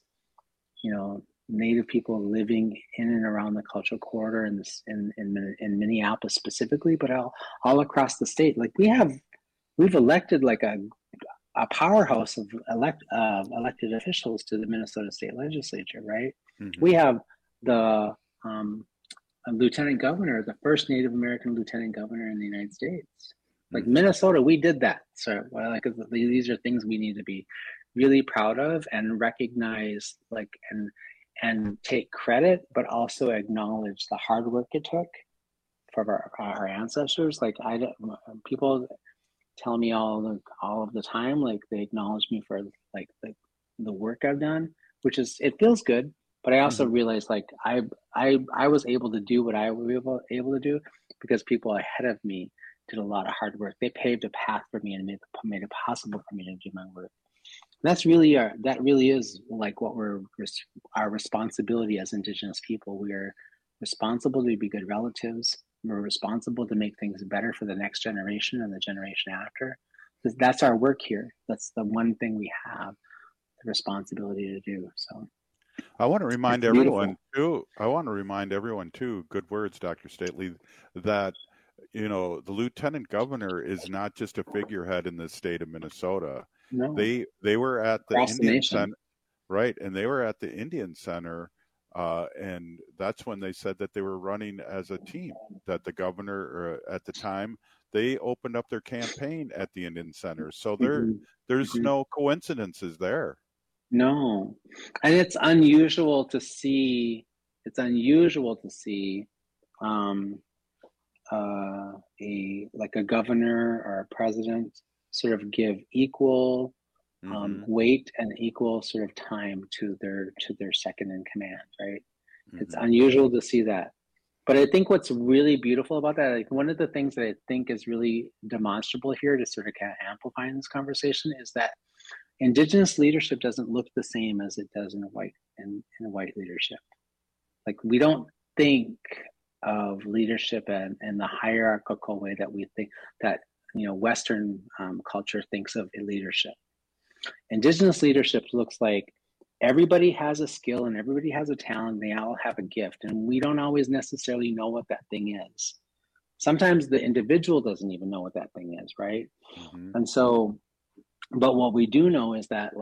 Native people living in and around the cultural corridor in Minneapolis specifically, but all across the state. Like we've elected like a powerhouse of elected officials to the Minnesota State Legislature, right? Mm-hmm. We have the lieutenant governor, the first Native American lieutenant governor in the United States. Like Minnesota, we did that. So these are things we need to be really proud of and recognize, and take credit, but also acknowledge the hard work it took for our ancestors. People tell me all of the time, they acknowledge me for the work I've done, it feels good. But I also realized I was able to do what I was able to do because people ahead of me did a lot of hard work. They paved a path for me and made it possible for me to do my work. And that really is what our responsibility as Indigenous people. We are responsible to be good relatives. We're responsible to make things better for the next generation and the generation after. That's our work here. That's the one thing we have the responsibility to do. So I want to remind everyone too, good words, Dr. Stately, that the lieutenant governor is not just a figurehead in the state of Minnesota. No. They were at the Indian Center, right? And they were at the Indian Center, and that's when they said that they were running as a team. That the governor at the time, they opened up their campaign at the Indian Center. So there's no coincidences there. No, and it's unusual to see. A governor or a president sort of give equal weight and equal sort of time to their second in command, right? Mm-hmm. It's unusual to see that. But I think what's really beautiful about that, one of the things that I think is really demonstrable here to sort of kind of amplify in this conversation is that Indigenous leadership doesn't look the same as it does in a white leadership. We don't think of leadership in the hierarchical way that we think that Western culture thinks of leadership. Indigenous leadership looks like everybody has a skill and everybody has a talent. They all have a gift, and we don't always necessarily know what that thing is. Sometimes the individual doesn't even know what that thing is, right? Mm-hmm. And so, but what we do know is that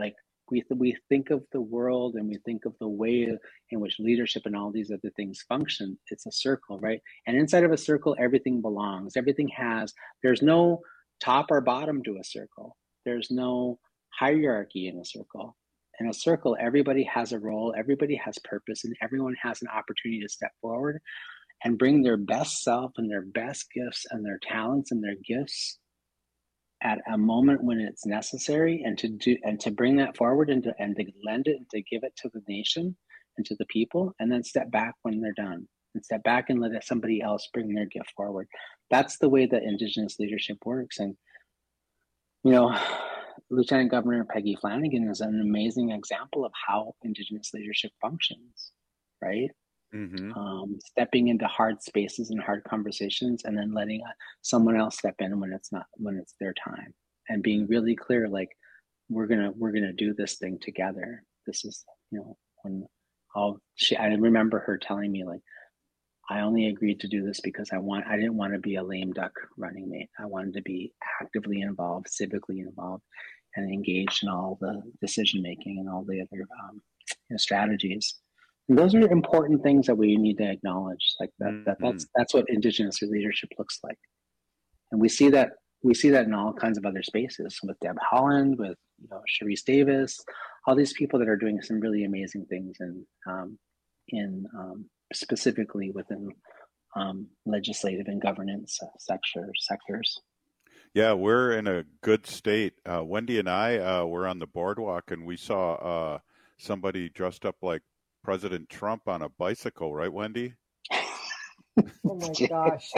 we think of the world and we think of the way in which leadership and all these other things function. It's a circle, right? And inside of a circle, everything belongs. There's no top or bottom to a circle. There's no hierarchy in a circle. In a circle, everybody has a role, everybody has purpose, and everyone has an opportunity to step forward and bring their best self and their best gifts and their talents and their gifts at a moment when it's necessary, and to bring that forward and to lend it and to give it to the nation and to the people, and then step back when they're done and step back and let somebody else bring their gift forward. That's the way that Indigenous leadership works. And, you know, Lieutenant Governor Peggy Flanagan is an amazing example of how Indigenous leadership functions, right? Mm-hmm. Stepping into hard spaces and hard conversations, and then letting someone else step in when it's their time, and being really clear, like, we're gonna do this thing together. This is, you know, I remember her telling me, like, I only agreed to do this because I didn't want to be a lame duck running mate. I wanted to be actively involved, civically involved, and engaged in all the decision making and all the other strategies. And those are important things that we need to acknowledge. Like that's what Indigenous leadership looks like, and we see that in all kinds of other spaces with Deb Haaland, with Sharice Davis, all these people that are doing some really amazing things in specifically within legislative and governance sectors. Yeah, we're in a good state. Wendy and I were on the boardwalk, and we saw somebody dressed up like President Trump on a bicycle, right, Wendy? Oh my gosh!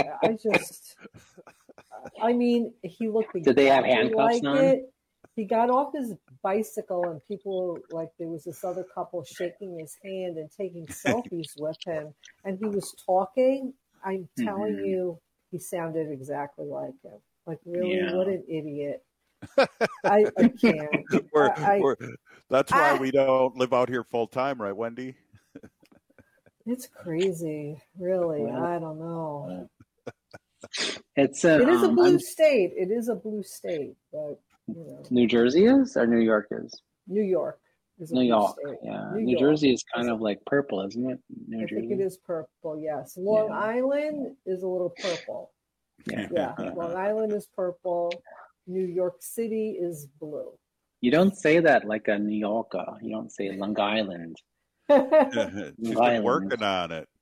I mean, he looked. Did they have handcuffs on? It. He got off his bicycle, and people, like, there was this other couple shaking his hand and taking selfies with him, and he was talking. I'm telling you, he sounded exactly like him. Like, really, what an idiot! I can't. That's why we don't live out here full time, right, Wendy? It's crazy, really. I don't know. It is a blue state. It is a blue state, but New Jersey is, or New York is? New York is a New blue York, state. yeah. New Jersey is kind of like purple, isn't it? I think it is purple. Yes. Long Island is a little purple. Yeah. Long Island is purple. New York City is blue. You don't say that like a New Yorker. You don't say Long Island. She's been working on it.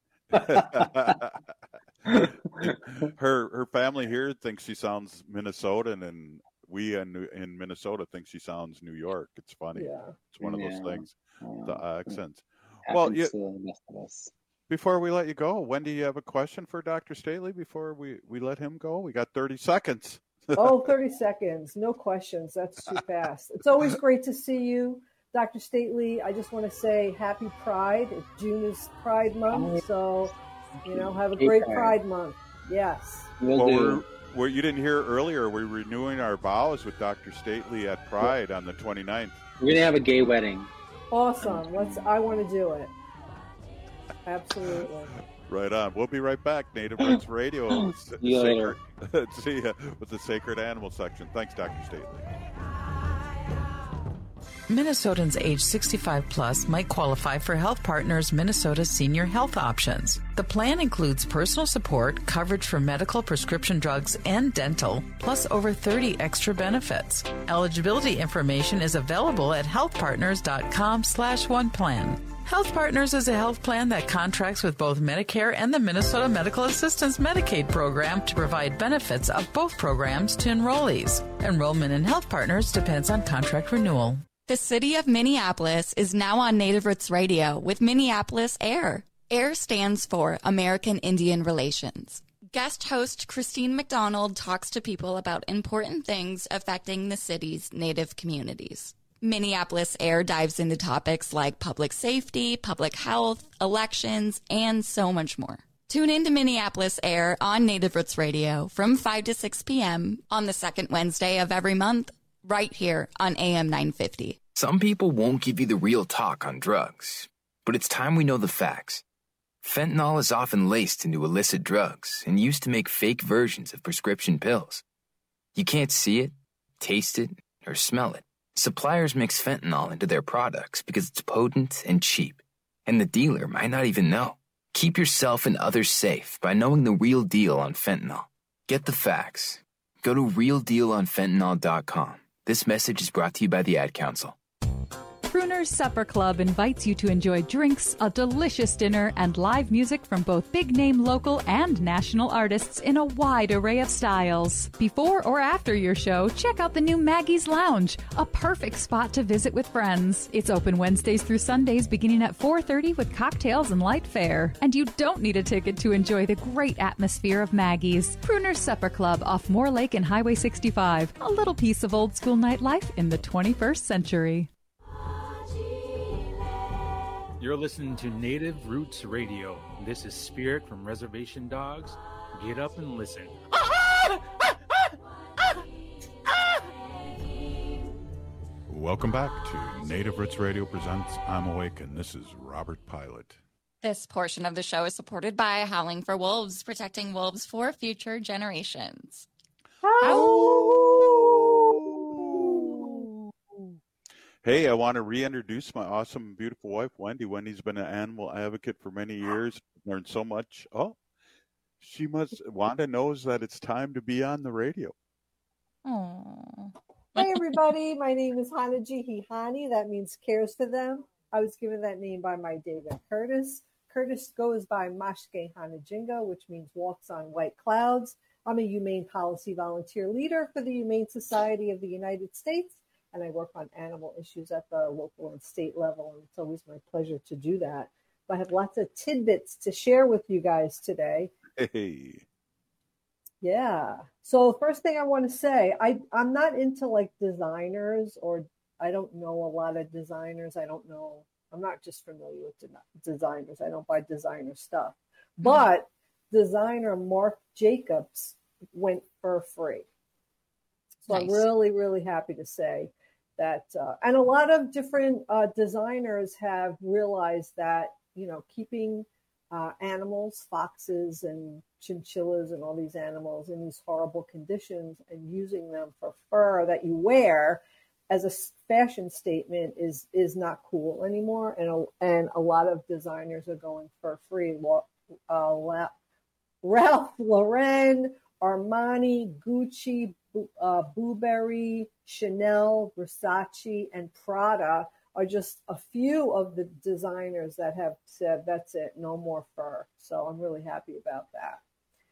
her family here thinks she sounds Minnesotan, and we in Minnesota think she sounds New York. It's funny. Yeah. It's one of those things. The accents. Well, before we let you go, Wendy, you have a question for Dr. Stately before we let him go? We got 30 seconds. 30 seconds. No questions. That's too fast. It's always great to see you, Dr. Stately. I just want to say happy Pride. June is Pride Month, so, have a great Pride Month. Yes. Well, you didn't hear earlier, we're renewing our vows with Dr. Stately at Pride on the 29th. We're going to have a gay wedding. Awesome. I want to do it. Absolutely. Right on. We'll be right back. Native Roots Radio. See you with the Sacred Animal section. Thanks, Dr. Stately. Minnesotans age 65 plus might qualify for Health Partners Minnesota Senior Health Options. The plan includes personal support, coverage for medical, prescription drugs, and dental, plus over 30 extra benefits. Eligibility information is available at healthpartners.com/oneplan. Health Partners is a health plan that contracts with both Medicare and the Minnesota Medical Assistance Medicaid program to provide benefits of both programs to enrollees. Enrollment in Health Partners depends on contract renewal. The city of Minneapolis is now on Native Roots Radio with Minneapolis AIR. AIR stands for American Indian Relations. Guest host Christine McDonald talks to people about important things affecting the city's Native communities. Minneapolis AIR dives into topics like public safety, public health, elections, and so much more. Tune in to Minneapolis AIR on Native Roots Radio from 5 to 6 p.m. on the second Wednesday of every month, right here on AM 950. Some people won't give you the real talk on drugs, but it's time we know the facts. Fentanyl is often laced into illicit drugs and used to make fake versions of prescription pills. You can't see it, taste it, or smell it, Suppliers mix fentanyl into their products because it's potent and cheap, and the dealer might not even know. Keep yourself and others safe by knowing the real deal on fentanyl. Get the facts. Go to realdealonfentanyl.com. This message is brought to you by the Ad Council. Crooner's Supper Club invites you to enjoy drinks, a delicious dinner, and live music from both big-name local and national artists in a wide array of styles. Before or after your show, check out the new Maggie's Lounge, a perfect spot to visit with friends. It's open Wednesdays through Sundays beginning at 4:30 with cocktails and light fare. And you don't need a ticket to enjoy the great atmosphere of Maggie's. Crooner's Supper Club off Moore Lake and Highway 65. A little piece of old-school nightlife in the 21st century. You're listening to Native Roots Radio. This is Spirit from Reservation Dogs. Get up and listen. Welcome back to Native Roots Radio presents I'm Awake, and this is Robert Pilot. This portion of the show is supported by Howling for Wolves, protecting wolves for future generations. Hey, I want to reintroduce my awesome and beautiful wife, Wendy. Wendy's been an animal advocate for many years, learned so much. Oh, Wanda knows that it's time to be on the radio. Aww. Hey, everybody. My name is Hanaji Hihani. That means cares for them. I was given that name by my David Curtis. Curtis goes by Mashke Hanajinga, which means walks on white clouds. I'm a humane policy volunteer leader for the Humane Society of the United States, and I work on animal issues at the local and state level, and it's always my pleasure to do that. But I have lots of tidbits to share with you guys today. Hey. Yeah. So first thing I want to say, I'm not into like designers, or I don't know a lot of designers. I'm not just familiar with designers. I don't buy designer stuff. But designer Marc Jacobs went for free. So nice. I'm really, really happy to say that, and a lot of different designers have realized that, keeping animals, foxes and chinchillas and all these animals in these horrible conditions and using them for fur that you wear as a fashion statement is not cool anymore. And a lot of designers are going for free. Ralph Lauren, Armani, Gucci, Burberry, Chanel, Versace, and Prada are just a few of the designers that have said, that's it, no more fur. So I'm really happy about that.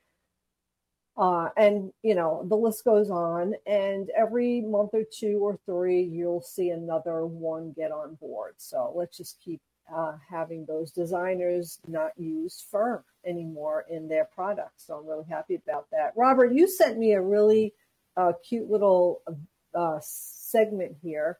And, the list goes on, and every month or two or three, you'll see another one get on board. So let's just keep having those designers not use fur anymore in their products. So I'm really happy about that. Robert, you sent me a really cute little segment here.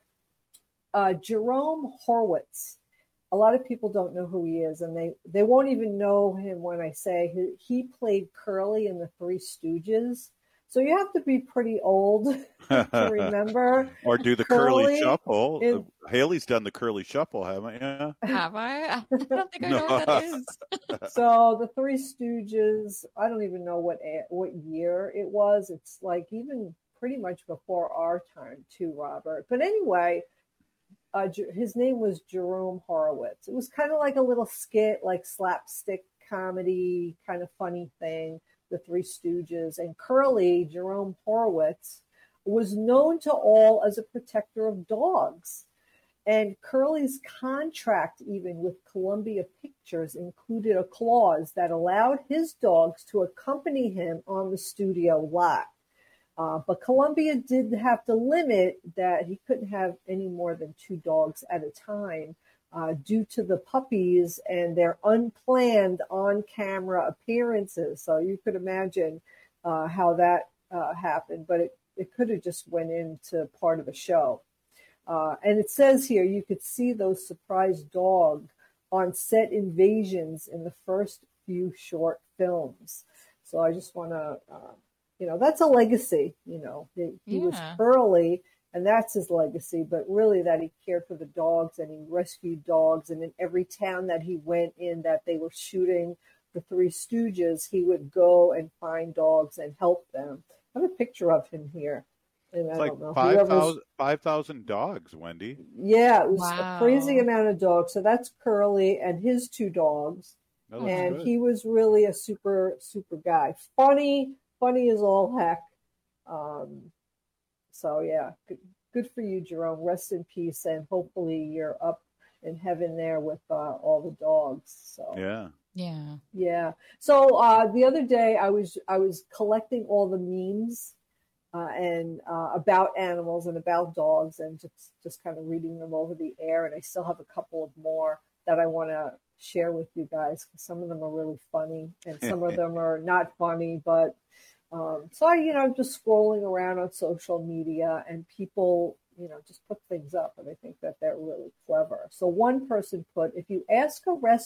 Jerome Horwitz. A lot of people don't know who he is, and they won't even know him when I say he played Curly in the Three Stooges. So you have to be pretty old to remember. Or do the Curly Shuffle. Haley's done the Curly Shuffle, haven't you? Have I? I don't think I know what that is. So the Three Stooges, I don't even know what year it was. It's like even pretty much before our time too, Robert. But anyway, his name was Jerome Horowitz. It was kind of like a little skit, like slapstick comedy, kind of funny thing, the Three Stooges. And Curly, Jerome Horowitz, was known to all as a protector of dogs. And Curly's contract, even with Columbia Pictures, included a clause that allowed his dogs to accompany him on the studio lot. But Columbia did have to limit that he couldn't have any more than 2 dogs at a time due to the puppies and their unplanned on-camera appearances. So you could imagine how that happened, but it could have just went into part of a show. And it says here, you could see those surprise dog on set invasions in the first few short films. So I just want to... that's a legacy, he was Curly, and that's his legacy, but really that he cared for the dogs and he rescued dogs. And in every town that he went in that they were shooting the Three Stooges, he would go and find dogs and help them. I have a picture of him here. And It's I like don't know. 5,000 dogs, Wendy. Yeah, it was a crazy amount of dogs. So that's Curly and his 2 dogs. And he was really a super, super guy. Funny as all heck. So yeah, good for you, Jerome. Rest in peace, and hopefully you're up in heaven there with all the dogs. So yeah. So the other day I was collecting all the memes and about animals and about dogs, and just kind of reading them over the air. And I still have a couple of more that I want to share with you guys, because some of them are really funny and some of them are not funny, but so I'm just scrolling around on social media, and people just put things up, and I think that they're really clever. So one person put, if you ask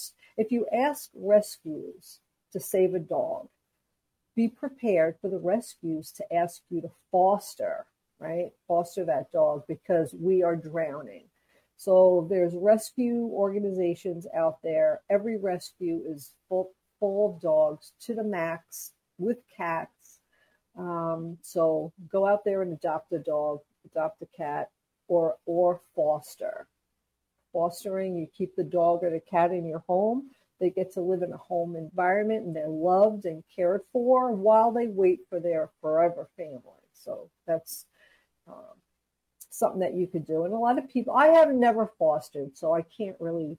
rescues to save a dog, be prepared for the rescues to ask you to foster that dog, because we are drowning. So there's rescue organizations out there. Every rescue is full of dogs to the max, with cats. So go out there and adopt a dog, adopt a cat, or foster. Fostering, you keep the dog or the cat in your home. They get to live in a home environment, and they're loved and cared for while they wait for their forever family. So that's something that you could do. And a lot of people, I have never fostered, so I can't really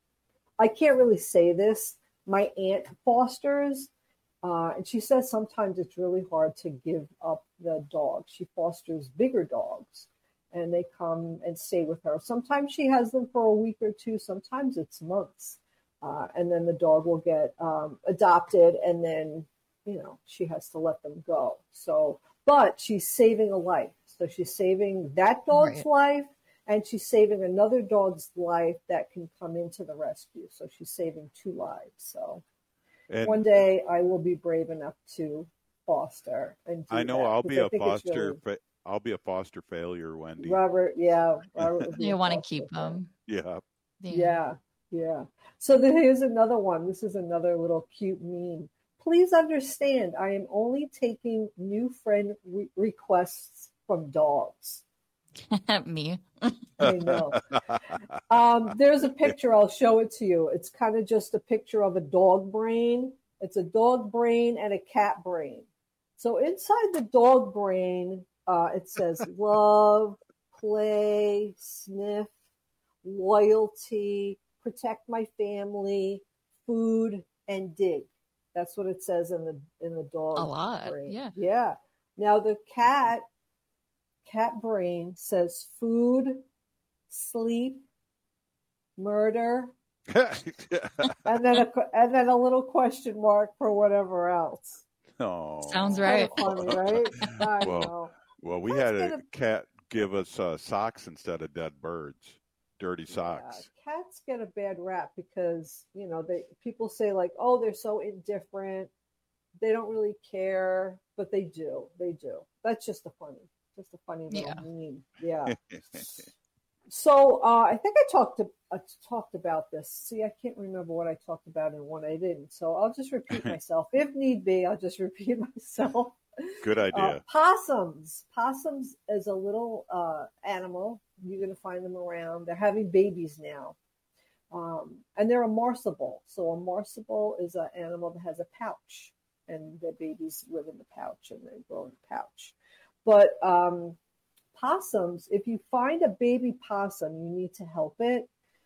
say this. My aunt fosters, and she says sometimes it's really hard to give up the dog. She fosters bigger dogs, and they come and stay with her. Sometimes she has them for a week or two. Sometimes it's months. And then the dog will get adopted, and then, she has to let them go. So, but she's saving a life. So she's saving that dog's life, and she's saving another dog's life that can come into the rescue. So she's saving 2 lives. So one day I will be brave enough to foster. And I know I'll be a foster. I'll be a foster failure, Wendy. Robert, yeah. You want to keep them. Yeah. Yeah. So here's another one. This is another little cute meme. Please understand, I am only taking new friend requests from dogs. Me. I know. There's a picture. I'll show it to you. It's kind of just a picture of a dog brain. It's a dog brain and a cat brain. So inside the dog brain, it says love, play, sniff, loyalty, protect my family, food, and dig. That's what it says in the dog a lot brain. Yeah. Now the cat brain says food, sleep, murder, and then a little question mark for whatever else. Oh, sounds right. Funny, right? I know. Well, we had a cat give us socks instead of dead birds. Dirty socks. Yeah, cats get a bad rap because people say like, oh, they're so indifferent, they don't really care, but they do. That's just a funny little meme. Yeah. So I think I talked about this. See, I can't remember what I talked about and what I didn't. So I'll just repeat myself. If need be, I'll just repeat myself. Good idea. Possums. Possums is a little animal. You're going to find them around. They're having babies now. And they're a marsupial. So a marsupial is an animal that has a pouch. And their babies live in the pouch and they grow in the pouch. But possums, if you find a baby possum, you need to help it.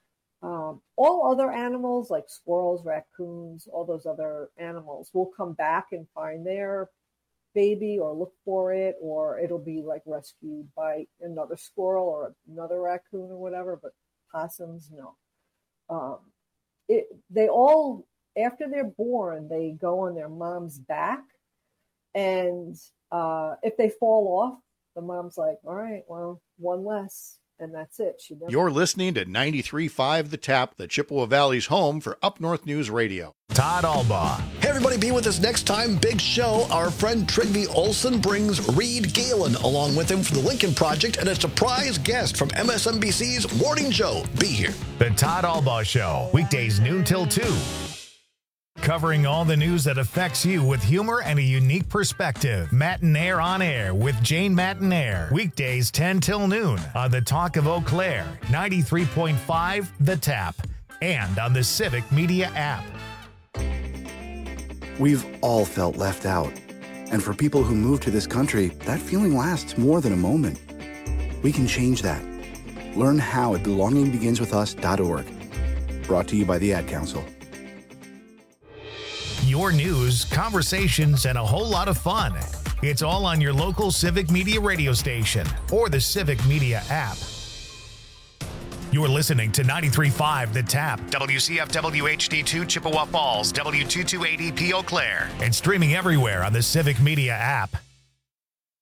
All other animals like squirrels, raccoons, all those other animals will come back and find their baby or look for it, or it'll be like rescued by another squirrel or another raccoon or whatever. But possums, no. They all, after they're born, they go on their mom's back, and if they fall off, the mom's like, all right, well, one less, and that's it. You're listening to 93.5 The Tap, the Chippewa Valley's home for Up North News Radio. Todd Albaugh. Hey, everybody, be with us next time. Big show. Our friend Trygve Olsen brings Reed Galen along with him for the Lincoln Project and a surprise guest from MSNBC's Morning Joe. Be here. The Todd Albaugh Show, weekdays noon till 2. covering all the news that affects you with humor and a unique perspective. Matinaire on Air with Jane Matinaire. Weekdays 10 till noon on the Talk of Eau Claire, 93.5 The Tap, and on the Civic Media app. We've all felt left out. And for people who move to this country, that feeling lasts more than a moment. We can change that. Learn how at belongingbeginswithus.org. Brought to you by the Ad Council. Your news, conversations, and a whole lot of fun. It's all on your local Civic Media radio station or the Civic Media app. You're listening to 93.5 The Tap, WCFW HD2 Chippewa Falls, W228EP Eau Claire, and streaming everywhere on the Civic Media app.